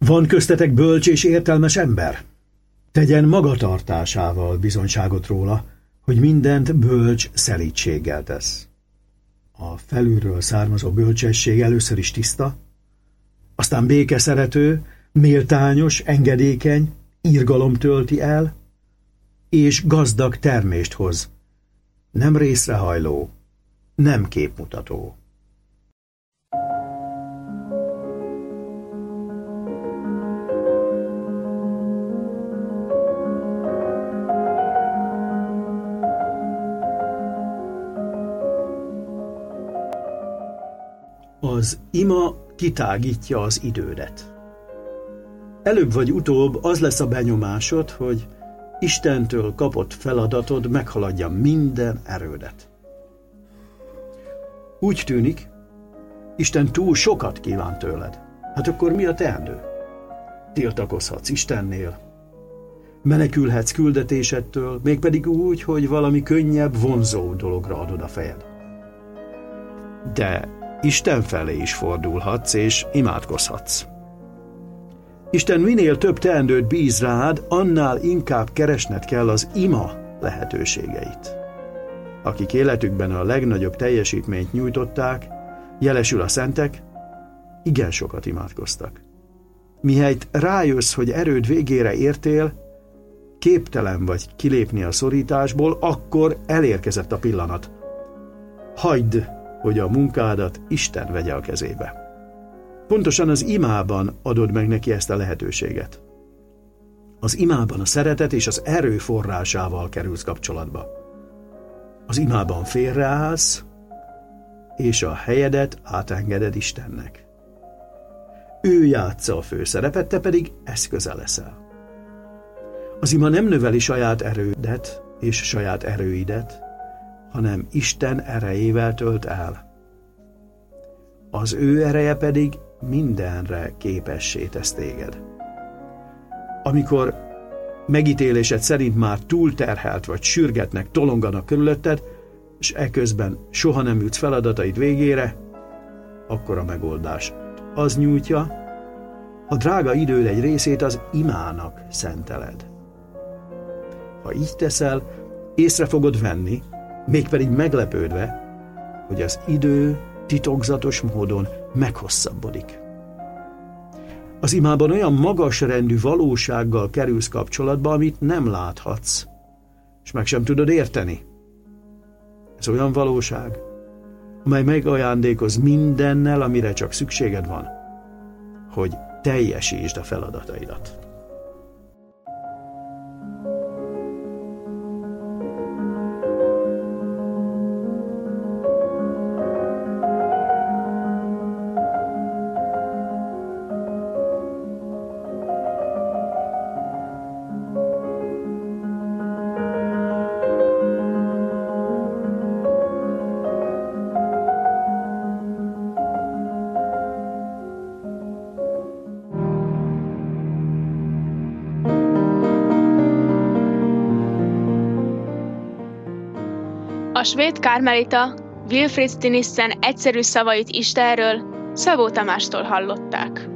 Van köztetek bölcs és értelmes ember? Tegyen magatartásával bizonyságot róla, hogy mindent bölcs szelídséggel tesz. A felülről származó bölcsesség először is tiszta, aztán békeszerető, méltányos, engedékeny, irgalom tölti el, és gazdag termést hoz, nem részrehajló, nem képmutató. Az ima kitágítja az idődet. Előbb vagy utóbb az lesz a benyomásod, hogy Istentől kapott feladatod meghaladja minden erődet. Úgy tűnik, Isten túl sokat kíván tőled. Hát akkor mi a teendő? Tiltakozhatsz Istennél, menekülhetsz küldetésedtől, mégpedig úgy, hogy valami könnyebb, vonzó dologra adod a fejed. De Isten felé is fordulhatsz, és imádkozhatsz. Isten minél több teendőt bíz rád, annál inkább keresned kell az ima lehetőségeit. Akik életükben a legnagyobb teljesítményt nyújtották, jelesül a szentek, igen sokat imádkoztak. Mihelyt rájössz, hogy erőd végére értél, képtelen vagy kilépni a szorításból, akkor elérkezett a pillanat. Hagyd, hogy a munkádat Isten vegye a kezébe. Pontosan az imában adod meg neki ezt a lehetőséget. Az imában a szeretet és az erő forrásával kerülsz kapcsolatba. Az imában félreállsz, és a helyedet átengeded Istennek. Ő játsza a főszerepet, te pedig eszköze leszel. Az ima nem növeli saját erődet és saját erőidet, hanem Isten erejével tölt el. Az ő ereje pedig mindenre képessé tesz téged. Amikor megítélésed szerint már túlterhelt vagy sürgetnek, tolonganak körülötted, és eközben soha nem jutsz feladataid végére, akkor a megoldást az nyújtja, a drága időd egy részét az imának szenteled. Ha így teszel, észre fogod venni, mégpedig meglepődve, hogy az idő titokzatos módon meghosszabbodik. Az imában olyan magasrendű valósággal kerülsz kapcsolatba, amit nem láthatsz, és meg sem tudod érteni. Ez olyan valóság, amely megajándékoz mindennel, amire csak szükséged van, hogy teljesítsd a feladataidat. A svéd kármelita Wilfrid Stinissen egyszerű szavait Istenről Szabó Tamástól hallották.